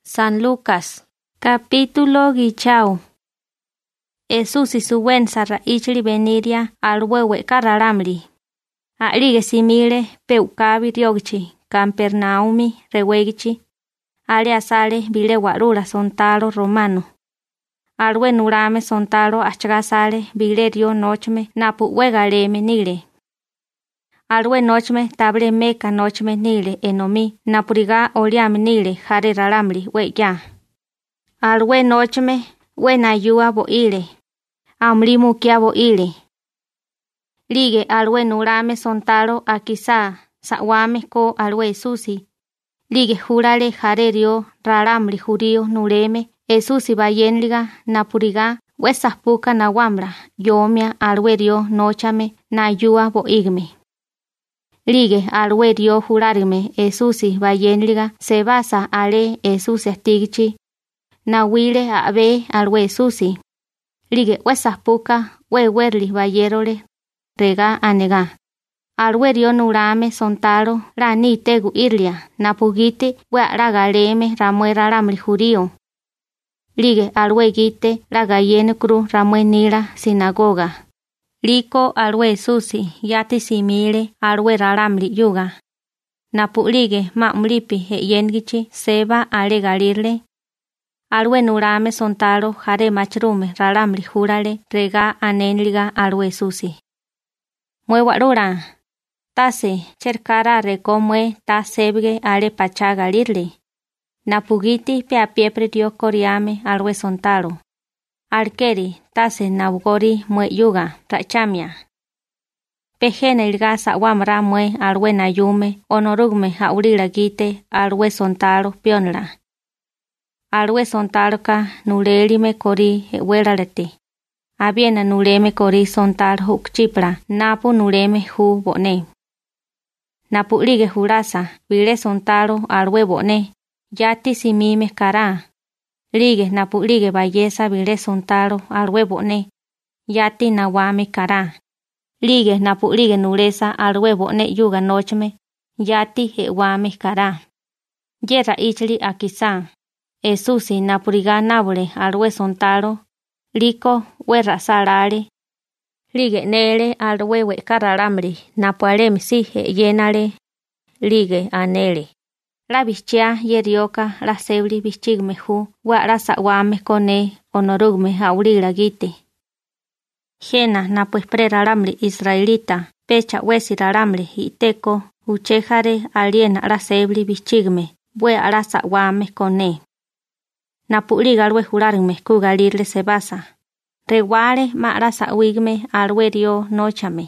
San Lucas, capítulo guichao. Jesús y su buen sarra ichli veniria al huewe cararamli. Alige simile peucabi riogchi, campernaumi rewegichi. Ale asale vile guarura sontalo romano. Alwe nurame sontalo achgasale vile rio nochme napu huegaleme nile. Alwe nochme table meca nochme nile enomi napuriga oliame nile jare raramli weya. Alwe nochme wenayua boile. Amlimu kia boile. Lige alwe nurame sontalo akisa sawame ko alwe susi. Lige jurale jare rio raramli jurio nureme esusi bayenliga napuriga wesaspuka na wambra yomia alwe rio nochame na yua boigme. Lige alwe rio jurarme esusi bayenliga se basa ale esusi astigchi na wile abe alwe susi. Lige wesaspuka wewerli bayerole rega anega. Alwe rio nurame sontalo rani tegu irlia napugite we ragaleme ramue raramli jurio. Lige alwe gite ragayene cru ramue nila sinagoga. Liko alwe susi yati simile alwe raramli yuga. Napulige mamlipi he yengichi seba ale galirle. Alwe nurame sontalo jare machrume raramli jurale rega anenliga alwe susi. Mue warura. Tase cercara recomue ta sebge ale pachaga lirle. Napugiti pe a piepre dio coriame alwe sontalo. Alkeri tase nabugori mue yuga rachamia. Pejene ilgasa wamra mue alwe nayume onorugme haurila gite alwe sontalo pionla. Alwe sontalo ka nulelime kori hewelalete. Abiena nuleme kori sontalo hukchipra napu nuleme hu bone. Napulige jurasa vile sontalo alwe bone. Yati simime kara. Lige napulige bayesa vile sontalo alwe bone. Yati nawame kara. Lige napulige nulesa alwe bone yuga nochme. Yati hewame kara. Yera ichli akisa. Esusi napuriga nabule alwe sontalo. Liko werra salale. Lige nele alwe we kararamri napuale misihe yenale. Lige anele. La bichia yerioka la sebli bichigme hu wa la sawame kone onorugme haurila gite. Jena napuespre raramli israelita pecha wesi raramli iteko uchejare aliena la sebli bichigme bue ala sawame kone. Napuliga alwe jurarme kugalirle se basa. Rewale ma la sawigme alwe rio nochame.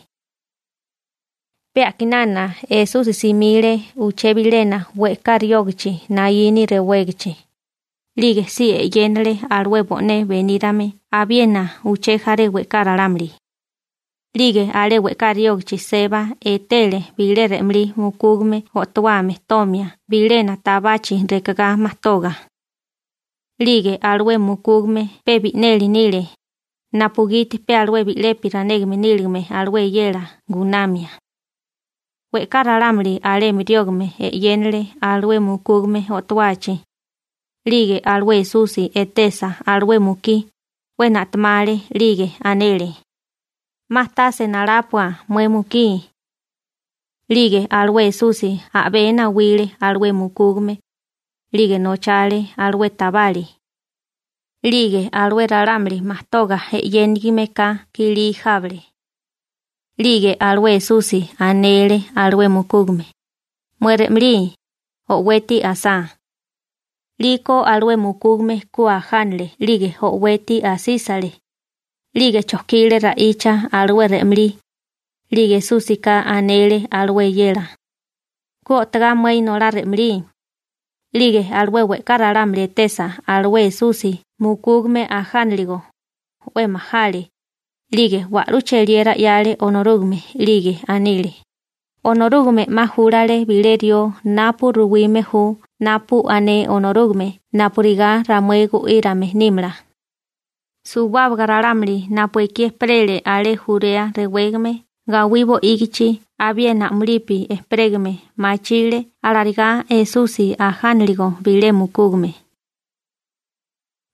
Peakinana Jesús simile uchebilena weka riogchi na yini rewegchi. Lige si yenle alwe bone venirame abiena uchejare weka raramli. Lige ale weka riogchi seba etele bile remli mukugme otuame tomia bilena tabachi rekaga mastoga. Lige alwe mukugme pebi neli nile. Napugiti pe alwe bile piranegme nilgme alwe yela gunamia. We kararamli ale miriogme yenle alwe mukugme otuachi. Lige alwe susi etesa alwe muki. We natmale lige anele. Mastase narapua mue muki. Lige alwe susi abena wile alwe mukugme. Lige nochale alwe tabali. Lige alwe raramli mastoga yengime ka kili jable. Lige alwe susi anele alwe mukugme. Muere mri o weti asa. Liko alwe mukugme kuajanle lige o weti asisale. Lige chokile raicha alwe remli. Lige susi ka anele alwe yela. Kuotaga mwe inora remli. Lige alwe we kararamle tesa alwe susi mukugme ajanligo. We mahali. Lige warucheliera yale onorugme lige anile. Onorugme mahurale bilerio napu ruwime hu napu ane onorugme napuriga ramuegu irame nimla. Subabgararamli napu esprele ale jurea rewegme gawibo igichi abiena mlipi espregme machile alariga esusi ajanligo bile mukugme.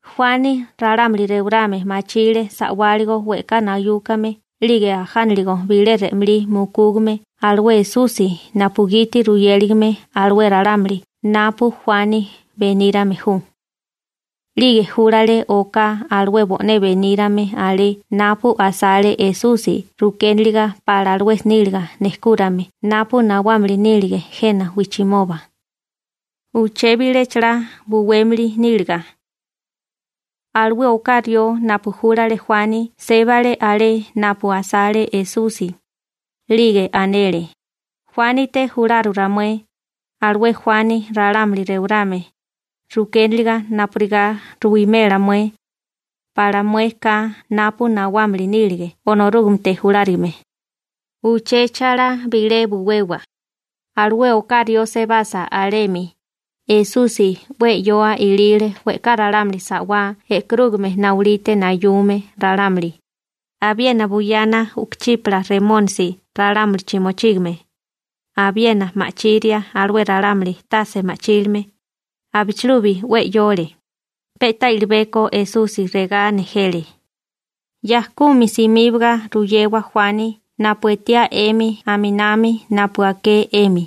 Juani raramli reurame machile sawaligo weka nayukame lige ajanligo bile remli mukugme alwe susi napugiti ruyeligme alwe raramli napu Juani venirame hu. Lige jurale oka alwe bone venirame ale napu asale esusi rukenliga para alwe nilga neskurame napu nawamli nilige jena wichimoba. Uchebile chra buwemli nilga. Alwe okario napu jurale Juani sebale ale napu asale esusi. Lige anele. Juani te juraru ramue. Alwe Juani raramli reurame. Rukenliga napuriga ruimera mue. Para mueka napu nawamli nilige onorugum te jurarime. Uchechara bile buwewa. Alwe okario se basa alemi. Esusi we yoa ilile we kararamli sawa krugme naulite nayume raramli. Abiena buyana ukchipla remonsi raramli chimochigme. Abiena machiria alwe raramli tase machilme. Abichlubi we yole. Peta ilbeko esusi rega nejele. Yahkumi simibga ruyewa Juani napuetia emi aminami napuake emi.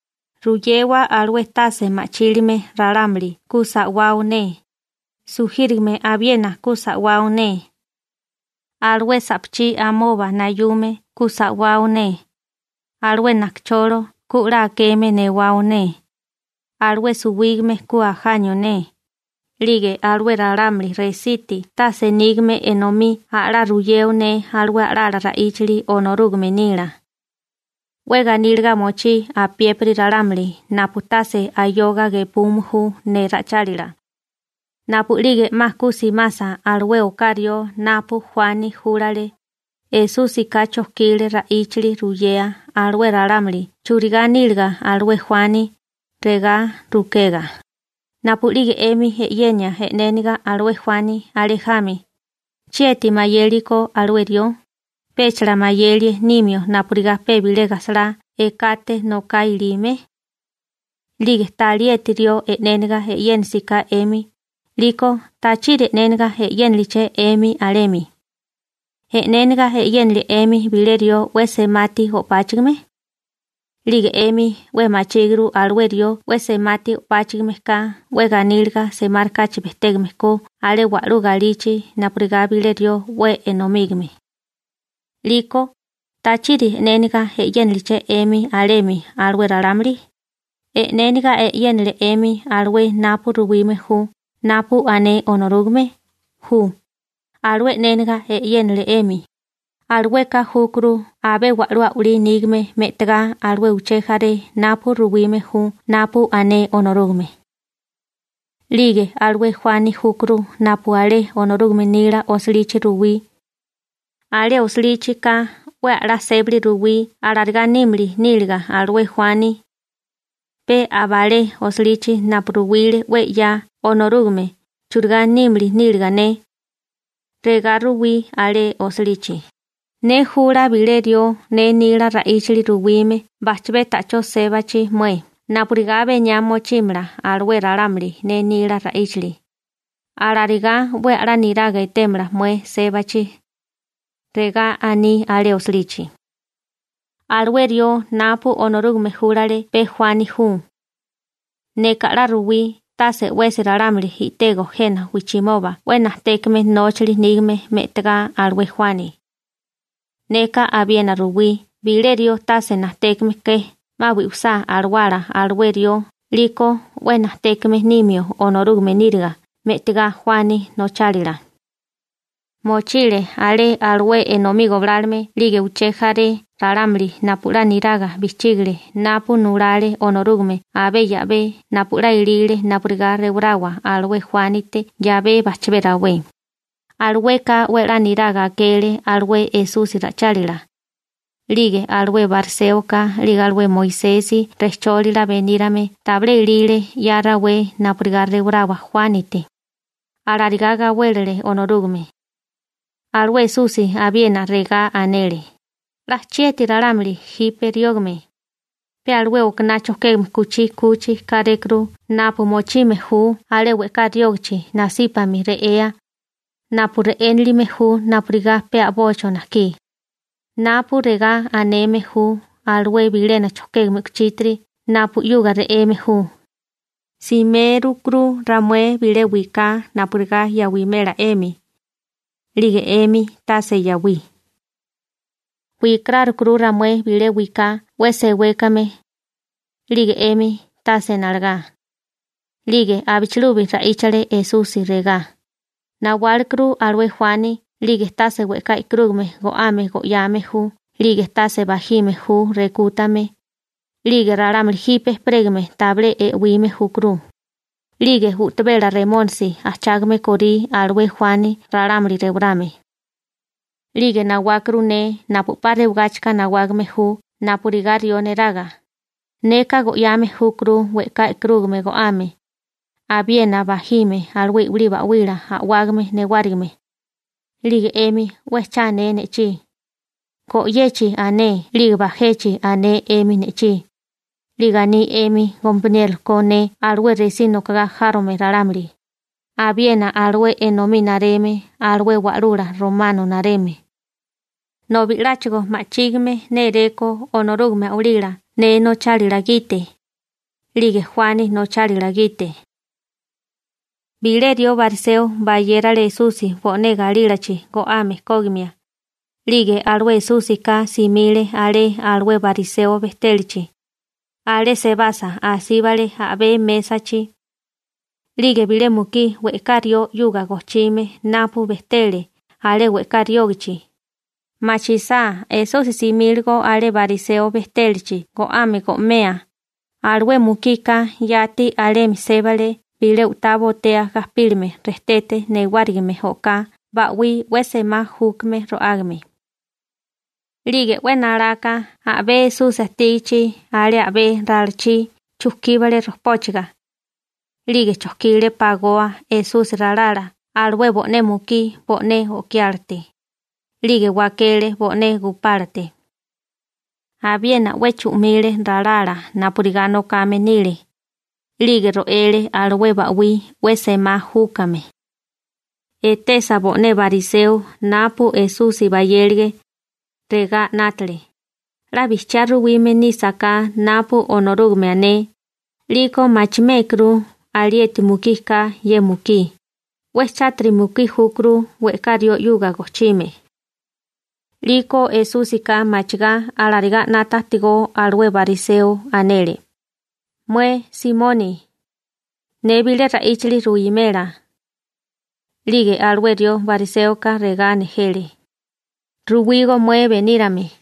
Ruyewa alwe tase machilme raramli kusa waune. Sujirme abiena kusa waune. Alwe sapchi amoba nayume kusa waune. Alwe nakchoro kura keme ne waune. Alwe suwigme kuajanyo ne. Lige alwe raramli resiti tase nigme enomi ala ruyeu ne alwe ala raichli onorugme nila. Wega nilga mochi a piepri raramli naputase ayoga gepumhu ne rachalila. Napu lige maskusi masa alwe okario napu Juani jurale. Esusi kacho kile raichli ruyea alwe raramli churiga nilga alwe Juani rega rukega. Napu lige emi yenya neniga alwe Juani alejami. Chieti mayeliko alwe dio. Pechla mayeli nimio napuriga pebile gasla ekate no kailime. Lige talietirio neniga yensika emi. Liko tachire neniga yenliche emi alemi. Neniga yenli emi bilerio wese mati opachigme. Lige emi we machigru alwerio we se mati opachigme ka we ganilga se marca chibestegme ko ale waru galichi napuriga bilerio we enomigme. Liko tachiri neniga yenliche emi alemi alwe raramli. Neniga yenle emi alwe napu ruwime hu napu ane onorugme hu. Alwe neniga yenle emi. Alwe ka hukru abe warua uli nigme metega alwe uchejare napu ruwime hu napu ane onorugme. Lige alwe Juani hukru napu ale onorugme nila oslichi ruwi. Ale oslichi ka we ala sebli ruwi alarga nimli nilga alwe Juani. Pe abale oslichi napu ruwile we ya onorugme churga nimli nilga ne. Rega ruwi ale oslichi. Ne jura bilerio ne nila raichli ruwime bachbe tacho sebachi mue. Napuriga benyamo chimra alwe raramli ne nila raichli. Alariga we ala niraga temra mue sebachi. Rega ani ale oslichi. Alwerio napu onorugme jurale pe Juani hu. Ne kala ruwi tase wese raramli hitego jena wichimoba wena tekme nochli nigme metega alwe Juani. Neka abiena ruwi bilerio tase na tekme ke mawi usa alwara alwerio liko wena tekme nimio onorugme nirga metega Juani no chalila. Mochile ale alwe enomigo blarme lige uchejare raramli napura niraga bichigle napu nurale onorugme abe yabe napura ilile napuriga reurawa alwe Juanite yabe bachberawe. Alwe ka wera niraga kele alwe esusi rachalila. Lige alwe barseoka liga alwe Moisesi recholila benirame table ilile yara we napuriga reurawa Juanite. Alarigaga welele onorugme. Alwe susi abiena rega anele. Rachieti raramli hiperiogme. Pe alwe oknacho ke kuchi karekru napu mochi mehu ale weka diogchi nasipa mi reea. Napu reenli mehu napuriga pe abocho naki. Napu rega ane mehu alwe bilena choke mukchitri napu yuga ree mehu. Simeru kru ramwe bile wika napuriga yawimela emi. Lige emi tase yawi. Wikrar kru ramwe bile wika wese wekame. Lige emi tase nalga. Lige abichlubi raichale Esusi rega. Nawal kru alwe Juani lige tase weka ikrugme goame goyame hu. Lige tase bajime hu rekutame. Lige raramel hipe pregme table wime hu kru. Lige utbela remonsi achagme kori alwe Juani raramli rebrame. Lige nawakru ne napupare ugachka nawagme hu napurigario neraga. Neka goyame hu kru weka ikrugme goame. Abiena bajime alwe uliba wila awagme newarime. Lige emi wechane nechi. Ko yechi ane lige bajechi ane emi nechi. Ligani emi gompniel kone alwe resino kaga jarome raramli. Abiena alwe enomi nareme alwe warura romano nareme. No bilachigo machigme nereko onorugme aulila ne no chalilagite. Lige Juani no chalilagite. Bilerio bariseo bayera le Susi bone galilachi goame kogmia. Lige alwe Susi ka simile ale alwe bariseo bestelichi. Ale se basa así vale abe mesachi. Lige bile muki wekario yuga gochime napu bestele ale wekario gichi. Machisa eso similgo ale bariseo bestelichi goame gomea. Alwe mukika yati ale misebale. Bile utabo tea gaspilme restete newargme hoka bawi wesema hukme roagme. Lige wenaraka abe susatichi ale abe ralchi chukibale rospochiga. Lige chokile pagoa esus rarara alwe bone muki bone okiarte. Lige wakele bone guparte. Abiena wechumile rarara napurigano kamenile. Lige roele alwe bawi wesema hukame. Etesa bone bariseo napu Esusi bayelge rega natle. La bicharu wime nisaka napu onorugme ane. Liko machmekru alieti mukika ye muki. Wechatri muki hukru wekario yuga gochime. Liko Esusika machga alariga natatigo alwe bariseo anele. Mue Simoni. Nebile raichli ruimera. Lige alwerio bariseoka rega nejele. Ruwigo mue venírame.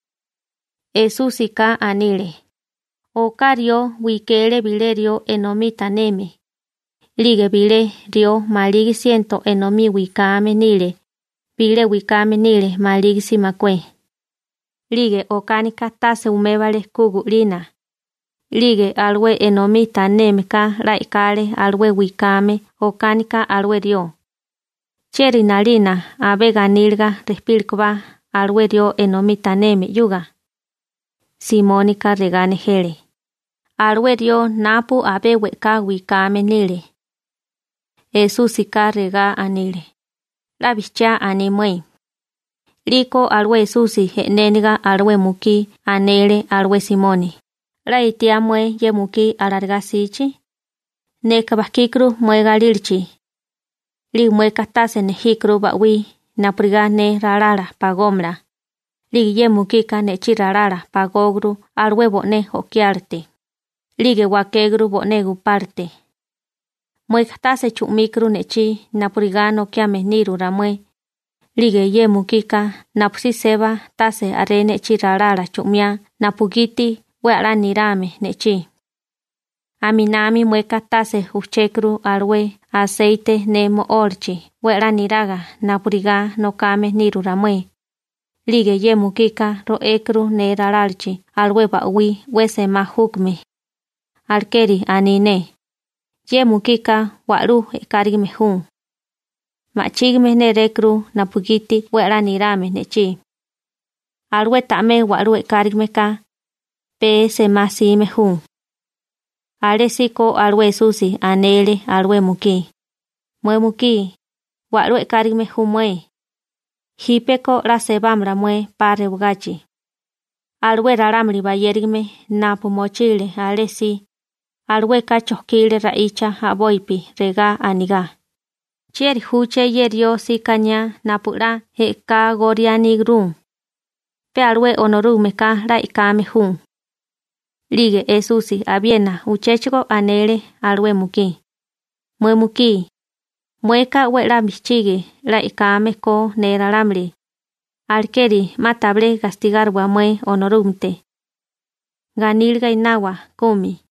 Esusika anile. Okario wikele bilerio enomita neme. Lige bile rio maligi siento enomi wikame nile. Bile wikame nile maligi simakwe. Lige okanika tase umevale kugu lina. Lige alwe enomita nemeka laikale alwe wikame okanika alwe rio. Cheri nalina abe ganilga respilkba alwe rio enomita neme yuga. Simónica regane hele. Alwe rio napu abe weka wikame nile. Esusika rega anile. La bicha animwe. Liko alwe Esusi heneniga alwe muki anele alwe Simoni. La itia mue ye muki alarga sichi. Ne kabakikru mue galilchi. Li mue katase ne hikru bawi napriga ne rarara pagomra. Li ye muki ka ne chirarara pagogru alwe bone okiarte. Lige wakegru bone guparte. Mue katase chumikru ne chi napriga no kiame niru ramue. Lige ye muki ka napsi seba tase arene chirarara chumia napugiti. Weala nirame nechi. Aminami mueka tase uchekru alwe aceite nemo orchi. Weala niraga napuriga no kame niruramue. Lige ye mukika roekru ne raralchi alwe bawi wese mahukme. Alkeri anine. Ye mukika waru ekarigme hun. Machigme nerekru napugiti weala nirame nechi. Alwe tame waru ekarigme ka. pe se masime jun. Aresiko alwe susi anele alwe muki. Mue muki, walwe karime humwe. Hipeko la sebamra mue pare ugachi. Alwe raramri bayerime napu mochile alesi. Alwe kachoskile raicha aboipi rega aniga. Chieri huche yerio si kanya napura heka goriani grum. Pe alwe onorume ka raikame hun. Lige esusi abiena uchechiko anele alwe muki. Mue muki. Mueka wela michigi raikame ko neraramri. Alkeri matable castigar wa mue onorumte. Ganilga inawa kumi.